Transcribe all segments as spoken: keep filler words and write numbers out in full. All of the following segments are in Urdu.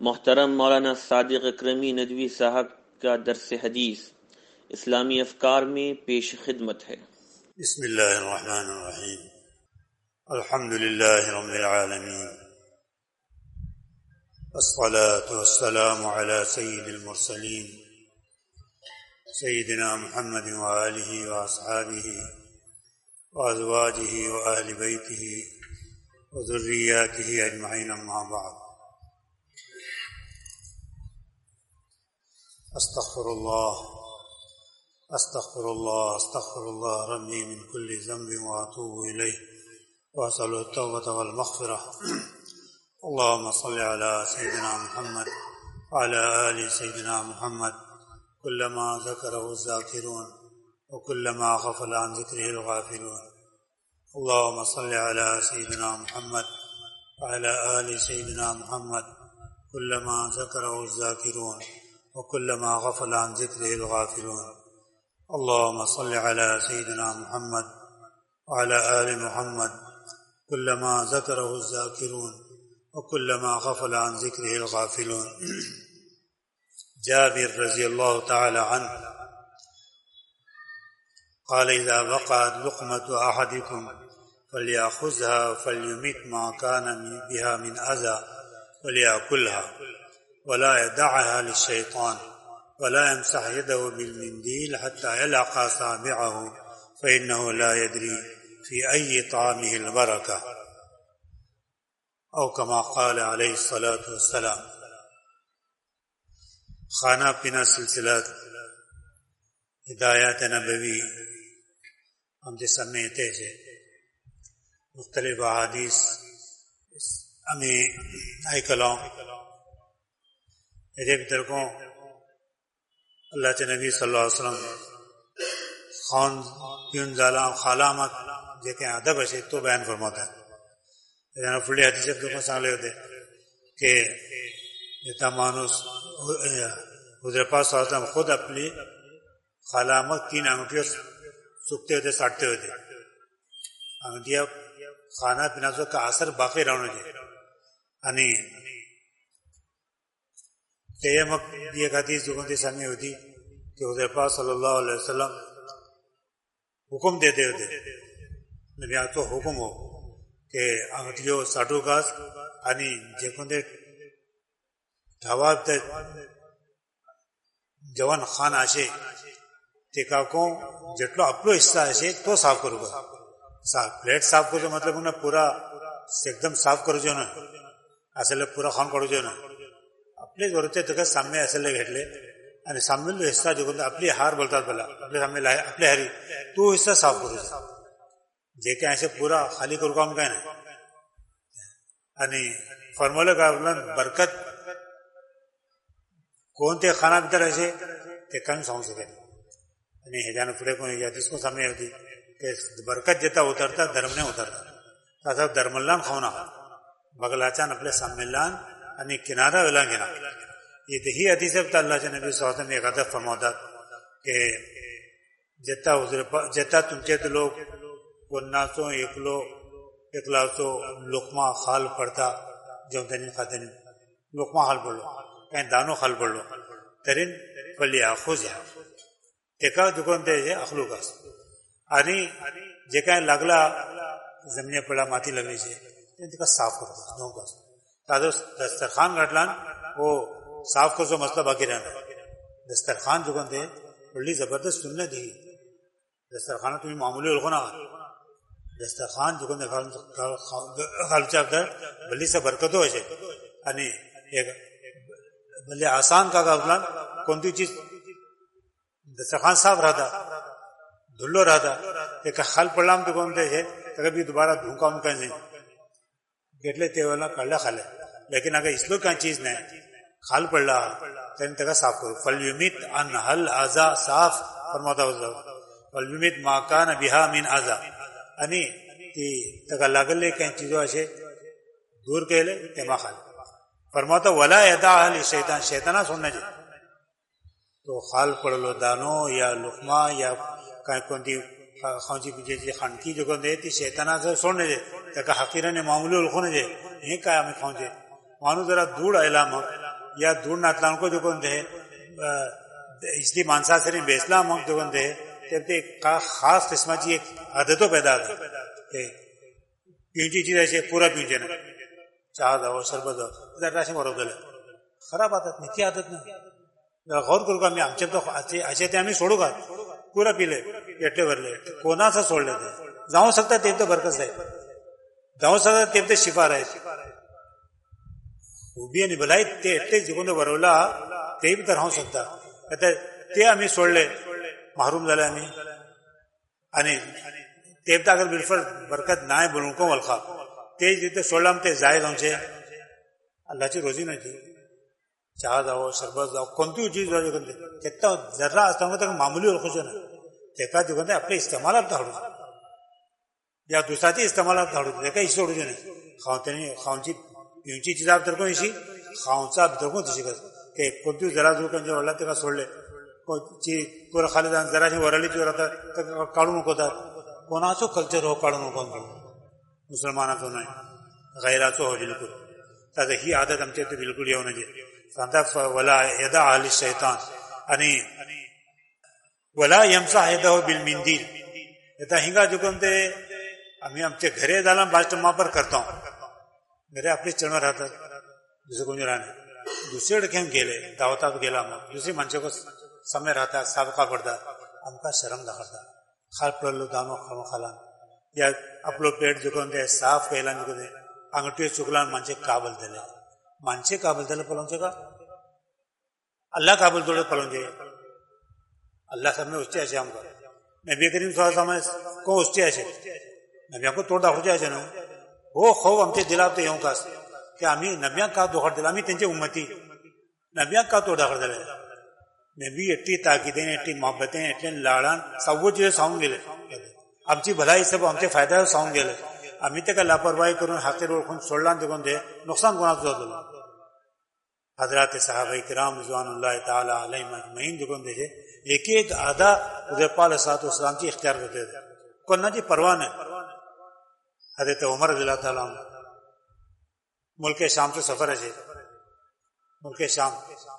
محترم مولانا صادق اکرمی ندوی صاحب کا درس حدیث اسلامی افکار میں پیش خدمت ہے۔ بسم اللہ الرحمن الرحیم، الحمد للہ رب العالمین، الصلاة والسلام علی سید المرسلین سیدنا محمد وآلہ واصحابہ وازواجہ وآل بیتہ وذریاتہ اجمعین، اما بعد۔ استغفر اللہ استغفر اللہ استغفر اللہ ربی من کل ذنب واتوب الیہ واسأل التوبۃ والمغفرہ۔ اللهم صل على سيدنا محمد وعلى آل سيدنا محمد كلما ذكره الذاكرون وكلما غفل عن ذكره الغافلون۔ اللهم صل على سيدنا محمد وعلى آل سيدنا محمد كلما ذكره الذاكرون وكلما غفل عن ذكره الغافلون۔ اللهم صل على سيدنا محمد وعلى آل محمد كلما ذكره الذاكرون وكلما غفل عن ذكره الغافلون۔ جابر رضی اللہ تعالی عنہ قال اذا وقعت لقمة احدكم فليأخذها فليمت ما كان بها من اذى وليأكلها ولا يدعها للشيطان ولا يمسح يده بالمنديل حتى يلعق اصابعه فإنه لا يدري في أي طعامه البركة، او كما قال علیہ الصلاۃ والسلام۔ کھانا پینا سلسلہ ہدایات نبوی ہم سمیتے سے مختلف احادیث ہمیں آئی کلاؤں ایک طرقوں اللہ کے نبی صلی اللہ علیہ وسلم خان پیون زالام خالامت جیکے ادب ہے تو بیان فرماتا ہے۔ فلی حدیث کو سانگلے ہوتے کہ جتا مانوس حضرت پاک صلی اللہ علیہ وسلم خود اپنی خالامت تین انگوٹھیوں سکتے ہوتے ساٹتے ہوتے، انگوٹھیاں کھانا پینا سو کا اثر باقی رہنے چاہیے۔ یعنی تیمک یہ حدیث جو کنتی سامنے ہوتی کہ حضرت پاک صلی اللہ علیہ وسلم حکم دیتے ہوتے، نبی آج تو حکم ہو کہ انگوٹھیوں ساٹو گاس یعنی جو کنتے ڈھواب تے جوان خان آشے ٹیکا کو جتلو اپلو حصہ آشے تو صاف کرو گا۔ پلیٹ صاف کرو جو مطلب انہیں پورا ایک دم صاف کرو جو نا اصل پورا خان کرو جو نا اپنے ضرورت ہے تو سامنے اصل گھٹ لے یعنی سامنے جو حصہ جو کنتے اپلی ہار بولتا بلا اپنے سامنے لائے اپنے ہری تو حصہ صاف کرو جو جے کہ ایسے پورا خالی کرو کام کہنا یعنی فرمولے کا برکت کون تے کھانا بھیتر ایسے تے کم سمجھ سکے یعنی ہجان پھڑے کو یا جس کو سامنے ہوتی کہ برکت جتا اترتا درم نے اترتا تا درم اللہ کھونا بغلاچان اپنے سامنے لان یعنی کنارہ ولا گنا یہ ہی حدیث ہے اللہ کے نبی صلی اللہ علیہ وسلم نے ایک ادب فرماتا کہ جتا حضور جتا تم چیت لوگ وناسو اکلو اکلاسو لقمہ خال پڑتا جو دنین خاتن لقمہ خال پڑ لو کہیں دانو خال پڑ لو ترین فلی آخوز ہے ایکا جو کنتے ہیں اخلوقاس آنی جے کہیں لگلا زمینیں پڑا ماتی لگنی سے انتکا صاف کرو دوں کا تادو دسترخان گھٹلان وہ صاف کرو سو مسئلہ باقی رہنا دسترخان جو کنتے ہیں بڑی زبردست سننے دی دسترخانہ تمہیں معمولی الخونا دسترخوان جو کنتے خالچہ کر بلی سے برکتو ہے یعنی ایک بلی آسان کا قابلان کونتی چیز دسترخوان صاف رہتا دھلو رہتا ایک خال پڑھلام تو کونتے ہے کبھی دوبارہ دھونکا ان کا نہیں گٹلے تیوالا کڑلا خالے لیکن اگر اس لوگ کا چیز نہیں خال پڑھلا تو ان تکا صاف کرو فلیمیت ان حل آزا صاف فرماتا ہوتا فلیمیت ما کان بها من آزا یعنی تکا لگلے کہیں چیزوں ایسے دور کے لے تیما خال فرماتا ولا یدعها للشیطان شیطانہ سننا جائے تو خال پڑھ لو دانو یا لقمہ یا کہیں کونتی خانچی پیچھے جی خانکی جو کون دے تی شیطانہ سے سننے جائے تکا حقیرہ نے معمولی الخونے جائے نہیں کہا ہمیں خانچے مانو ذرا دور علامہ या दूर नातलान को जो कोण दे इसली माणसासरी बेसला मग जो कोण दे ते का खास किस्माची एक आदतो पैदा होता ते पिवची चीज असे पुरा पिवचे ना चहा जावं सरबत जावं जर असे बरोबर झालं खराब आदत नाही ती आदत नाही गौर करू का मी आमच्या तो असे ते आम्ही सोडू का पुरा पिले एटले भरले कोणाचं सोडले ते जाऊ शकता ते तर बरकत आहे जाऊ शकता ते तर शिफार आहे उभी आणि भलाई ते एटले जिकडून भरवला ते तर राहू शकता आता ते आम्ही सोडले माहरूम झाले आम्ही आणि ते तर अगर बिलफर बरकत नाही बोलून को वलखा ते जिथे सोडला ते जायज आमचे अल्लाची रोजी नाही ती चहा जावं सरबत जावं कोणतीही चीज जाऊ तेता जरा असता तर मामुली ओळखूच ना तेका जो आपल्या इस्तेमालात धाडू या दुसऱ्याची इस्तेमालात धाडू तेका इशी सोडूचे नाही खावते खावची पिवची चिजा भितर कोण इशी खावचा भितर कोण तशी करत ते कोणती जरा जो त्यांच्या वडला तेका सोडले ची पुरा खाली जाऊन जराशी वरळी चोर आता काढू नकोतात कोणाचो कल्चर हो काढू नको मुसलमानाचो नाही गैराचो हो बिलकुल तर ही आदत आमच्या इथे बिलकुल येऊ नये सांगता वला यदा आली शैतान आणि वला यमसा यदा बिल मिंदील येता हिंगा जुकून ते आम्ही आमचे घरे झाला बास्ट मापर करतो घरे आपली चण राहतात दुसरे कोणी राहणे दुसरीकडे घेऊन गेले दावतात गेला मग दुसरी माणसं समय राहतात साबका पडतात आमका शरम दाखवतात खाल पडलो दानो खाणो खाला या आपलो पेट जुकून ते साफ केला जुकून ते अंगठी चुकला माणसे काबल दिले माणसे काबल दिले पलवचे का अल्लाह काबल तोड़े पलवचे अल्लाह सामने उसचे असे आमका नबी करीम सामने को उसचे असे नबी हमको तोड़ दाखवचे असे ना हो खौफ आमचे दिलाव ते येऊ कास की आम्ही नब्यांक का दोखड दिला आम्ही त्यांची उम्मती नब्यांक का तोड़ दाखवड दिले नबी एट्टी ताकिदेन एट्टी मोहब्बतेन एटले लाडान सगळ्यो चीज सांगून गेले आमची भलाई सब आमचे फायदा सांगून गेले आम्ही ते का लापरवाही करून हातेर ओळखून सोडला देखून ते नुकसान कोणाचं जातलं हजरात साहबा किराम रिजवानुल्लाह ताला अलैहिम अजमईन देखून त्याचे एक एक आधा उदयपाल सात वसलामची इख्तियार करते कोणाची परवा नाही हजरत उमर रज़ियल्लाहु ताला मुल्क शाम से सफर है मुल्क शाम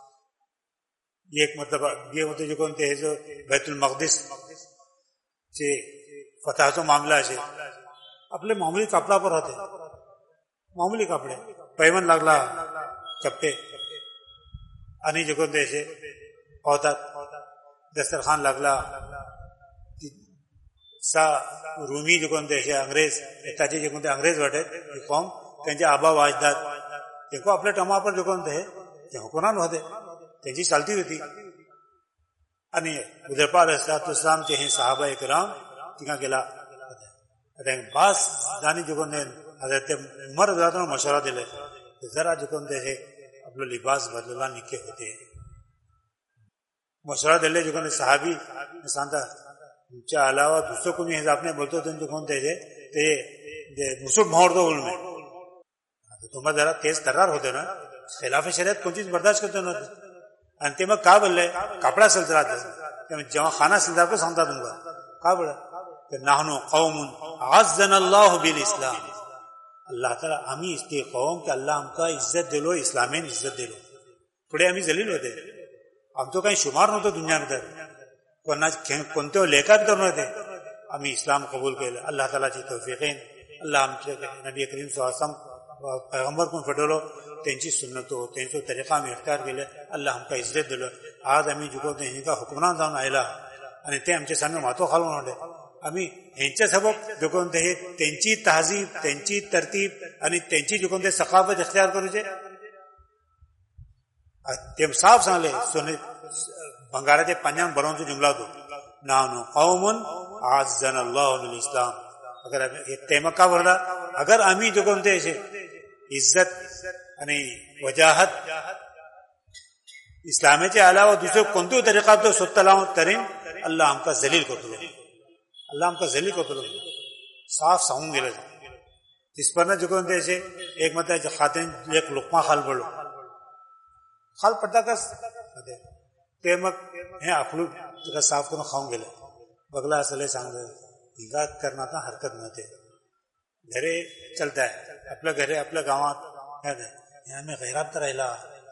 एक मतलब ये होते जो कोणते हे जो बैतुल मक़दिस चे फतहाचो मामला आहे आपले मामूली कापडावर होते मामूली कपडे पैमन लागला चप्पे आणि जे कोणते असे पावतात दस्तरखान लागला सा रूमी जे कोणते असे अंग्रेज त्याचे जे कोणते अंग्रेज वाटे कॉम त्यांचे आबा वाजदात ते को आपल्या टमापर जे कोणते ते हुकुरान होते त्यांची चालती होती आणि उदयपाल इस्लामचे हे साहबा इकराम तिका गेला बास जानी जो कोणते हजरत उमर जातो मशवरा दिले जरा जो कोणते हे आपलं लिबास बदलला निके होते मशवरा दिले जो कोणते साहबी सांगता तुमच्या अलावा दुसरं कोणी हे आपने बोलतो त्यांचे कोणते ते मुसूट मोहरतो बोलून तुम्हाला जरा तेज तर्रार होते ना खिलाफ शरीयत कोणतीच बर्दाश्त करतो नव्हते आणि ते मग का बोलले कापडा असेल तर राहते जेव्हा खाना असेल तर सांगता तुम्हाला का बोला नाहनु कौमुन अअज़्ज़ना अल्लाहु बिल इस्लाम अल्लाह ताला आम्ही इस्ते कौम की अल्लाह हमका इज्जत दिलो इस्लामेन इज्जत दिलो पुढे आम्ही जलील होते आमचं काही शुमार नव्हतं दुनियामध्ये कोणा कोणत्या लेखात तर नव्हते आम्ही इस्लाम कबूल केलं अल्लाह तालाची तौफीक़ेन अल्लाह आमचे नबी करीम सल्लल्लाहु अलैहि वसल्लम पैगंबर कोण फटवलो त्यांची सुन्नतो त्यांचा तरीका आम्ही इख्तियार केले अल्लाह हमका इज्जत दिलं आज आम्ही जुको हिंका हुकमरान जाऊन आयला आणि ते आमच्या सामने मातो घालून होते आम्ही ह्यांच्या सबब जो कोणते हे त्यांची तहजीब त्यांची तरतीब आणि त्यांची जो कोणते सकाफत इख्तियार करूचे ते साफ सांगले सोने भंगाराचे पाण्यान भरवून जुमला तो नानो कौमुन अअज़्ज़ना अल्लाहु बिल इस्लाम अगर ते मक्का भरला अगर आम्ही जो कोणते इज्जत आणि वजाहत इस्लामेच्या अलावा दुसरे कोणत्याही तरीका तो स्वतः लावून तरीन अल्लाह हमका जलील करतो अल्लाह हमका जलील करतो साफ सांगून गेलं तिसपरनं जो कोणते असे एक मत खाते एक लुकमा खाल पडलो खाल पडता कस ते मग हे आपलं तुला साफ करून खाऊन गेलं बगला असले सांगलं हिंगा करण्याचा हरकत नव्हते घरे चलताय आपल्या घरे आपल्या गावात आम्ही गैरात राहिला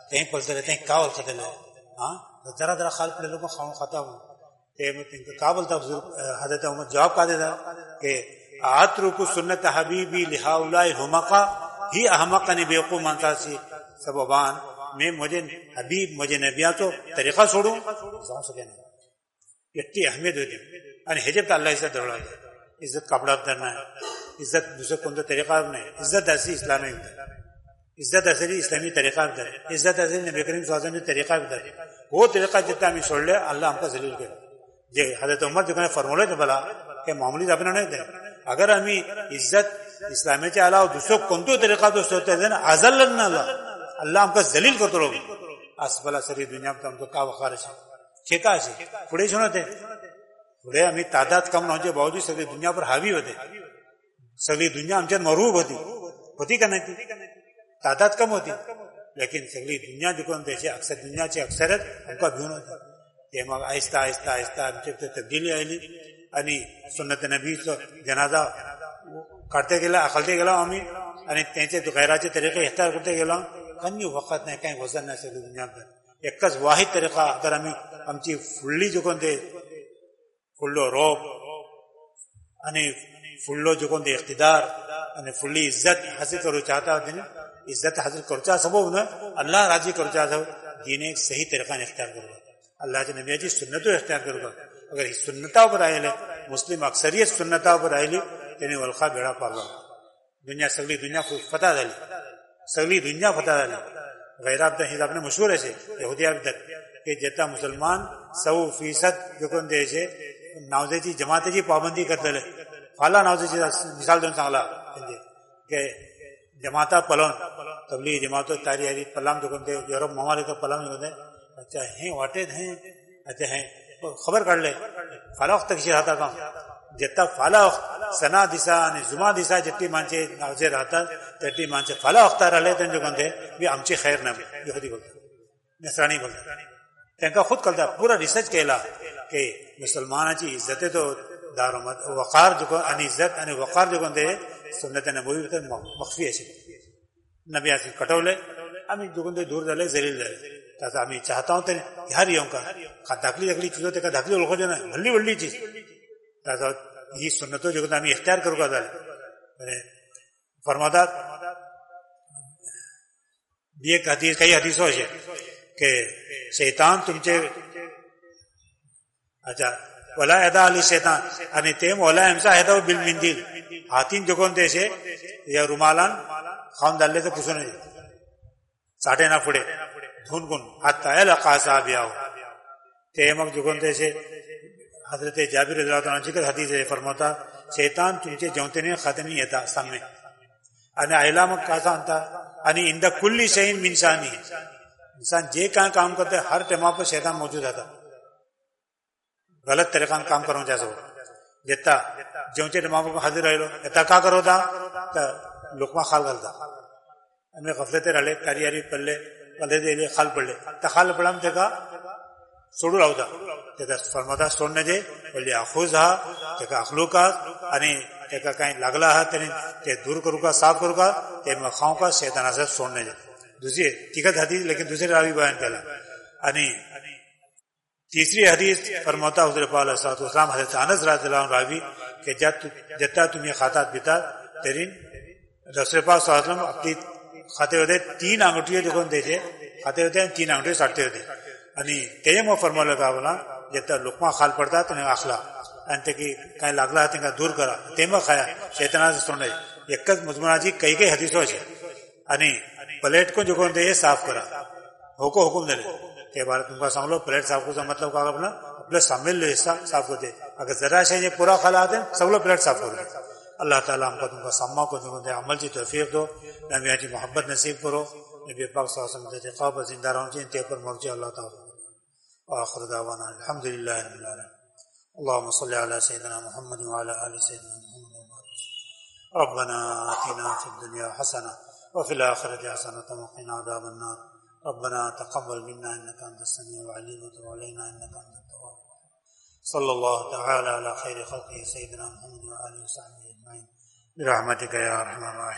کہیں پلتے رہتے ہیں کاول خطے لے ہاں ذرا ذرا خال پڑے لوگوں خاؤں خطا ہوں کا بولتا حضرت عمر جواب کا دیتا کہ اترک سنت حبیبی لہؤلاء الحمقاء ہی احمقنی بیوقوف مانتا سی سببان میں مجھے حبیب مجھے نبیاں تو طریقہ چھوڑوں سمجھ سکے نا اتنی اہمیت ہوتی ہے حجب تو اللہ عزت دوڑا عزت کپڑا کرنا ہے عزت دوسرے کون تو طریقہ نہیں عزت ایسی اسلامی عزت ایسے اسلامی طریقہ بھی در عزت ایسے نبی کریم صلی اللہ علیہ وسلم طریقہ بھی در وہ طریقہ جتنا ہمیں چھوڑ لے اللہ ہم کا ذلیل کرے جی حضرت عمر جو فرمولے تھے بلا کہ معمولی اپنا نہیں دیں اگر ہمیں عزت اسلامی سے علاوہ دوسروں کون تو طریقہ دوست ہوتے ہیں ازل اللہ اللہ ہم کا ذلیل کرتے رہو اسبلا سری دنیا میں ہم تو کا وقارش ہے چھکا ہے پڑے سنو تھے پڑے ہمیں تعداد کم نہ ہونے باوجود سگلی دنیا پر حاوی ہوتے سگلی دنیا ہم سے مروب ہوتی ہوتی کہ نہیں تھی تعداد کم ہوتی لیکن سگلی دنیا جو کون دیشے اکثر دنیا سے اکثرت ہم کا بھیون ہوتا یہ مگر آہستہ آہستہ آہستہ ہم سے تبدیلی آئی یعنی سنت نبی تو جنازہ کرتے گلا اخلتے گلا ہمیں یعنی تینچے تو غیراچے طریقے اختیار کرتے گلا کنی وقت نہیں کہیں وزن نہ سگلی دنیا پر ایک واحد طریقہ اگر ہمیں ہم چی فلی جو کون دے فلو روب یعنی فلو جو کون دے اقتدار یعنی فلی عزت حاصل کرو چاہتا ہے عزت حاصل کرو چاہ سبو نا اللہ راضی کرو چاہتا ہو دین ایک صحیح طریقہ نے اختیار کرو اللہ کے نبی جی سنتوں اختیار کرو گا اگر سنتوں پر آئے لے مسلم اکثریت سنتوں پر آئے لی یعنی ولخا بیڑا پار گا دنیا سگلی دنیا کو فتح دلی سگلی دنیا فتح دلی غیر آپ حساب نے مشہور ہے سے یہودی آپ تک کہ جتا مسلمان سو فیصد جو کون دے سے ناوزے جی جماعت جی پابندی کرتے لے فالا ناوزے جی مثال دون سانگلا کہ جماعتہ پلون تبلیغ جماعتوں تاریخی پلام جو کون دے یورپ ممالک کا پلام جو کون دے اچھا ہیں واٹے ہیں اچھا ہیں خبر کر لے فالا وقت کسی رہتا کام جتا فالا وقت سنا دیسا زما دیسا جتنی مانچے ناوزے رہتا تٹی مانچے فالا وقت رہ لیتے ہیں جو کون دے بھی امچی خیر نہ یہودی بولتے نصرانی بولتے تنکا خود کلتا پورا ریسرچ کہلا کہ مسلمان چی عزت تو دار وقار جو ان عزت ان وقار جو کون دے سنت نبوی تے مخفی ہے نبی اس کٹولے ہم جو کون دے دور دلے ذلیل دے تا ہم چاہتا ہوں تے ہر یوں کا داخلی داخلی چیزوں تے کا داخلی لوگوں جو نا بھلی بھلی چیز تا یہ سنتوں جو ہم اختیار کرو گا دل فرماتا یہ حدیث کئی حدیثوں ہے کہ شیطان تم چے اچھا ولا ادا علی شیطان یعنی تیم ولا امسا ہدا بالمندیل ہاتین جو کون دیشے یا رومالان خان دلے تے پوچھنے ساٹے نہ پڑے دھن گن حتا القا صاحبیاو تیم جو کون دیشے حضرت جابر رضی اللہ عنہ ذکر حدیث ہے فرماتا شیطان تم چے جونتے نے ختمی ہتا سامنے انا علامہ کا سانتا یعنی اند کل شیء من شانی انسان جے کہاں کام کرتے ہر ٹائم پر شیطان موجود رہتا غلط طریقہ کام کروں جیسا جتا جونچے ٹائم پر حاضر رہے لو اتا کا کرو دا تا لقمہ خال غلطا ہمیں غفلت رہے کاری یاری پلے پلے دے لے خال پڑ لے تا خال پڑا ہم دیکھا سوڑو رہو دا تیتا فرماتا سوڑنے جے ولی اخوز ہا تیکا اخلوق کا یعنی تیکا کہیں لگلا ہا تے دور کرو کا صاف کرو کا تے مخاؤں کا شیطان حضرت سوڑنے جے دوسری ٹھیکت حدیث لیکن دوسرے راوی بیان کرلا یعنی تیسری حدیث فرماتا حضور پاک علیہ الصلوۃ والسلام حضرت انس رضی اللہ عنہ راوی کہ جتا تم یہ خاطات بتا تیرین رسول پاک صلی اللہ علیہ وسلم اپنی کھاتے ہوتے تین انگوٹھیاں جو کون دے تھے کھاتے ہوتے ہیں تین انگوٹھے ساٹتے ہوتے یعنی تیم وہ فرما لگا بولا جتا لقمہ خال پڑتا تو نے اخلا انت کی کہیں لاگلا تنگا دور کرا تیم کھایا شیطان سے سننے یک مضمون جی کئی کئی حدیثوں سے یعنی پلیٹ کو جو کون دے صاف کرا حکم حکم دے کہ بار تم کا سنبھلو پلیٹ صاف کو مطلب کہا اپنا اپنے سامنے لو حصہ صاف کر دے اگر ذرا سے یہ پورا خلا آتے ہیں سب لوگ پلیٹ صاف کر دے اللہ تعالیٰ ہم کو تم کا سما کو جو دے عمل کی توفیق دو نبی جی محبت نصیب کرو نبی پاک صلی اللہ علیہ وسلم خواب زندہ رہوں چاہیے انتہا پر مرجع اللہ تعالیٰ وآخر دعوانا الحمدللہ رب العالمین اللهم صل على سيدنا محمد وعلى آل سيدنا محمد ربنا آتنا في الدنيا حسنة وفي الآخرة حسنة وقنا عذاب النار ربنا تقبل منا إنك أنت السميع العليم وتب علينا إنك أنت التواب صلى الله تعالى على خير خلقه سيدنا محمد وعلى آله وصحبه أجمعين برحمتك يا أرحم الراحمين.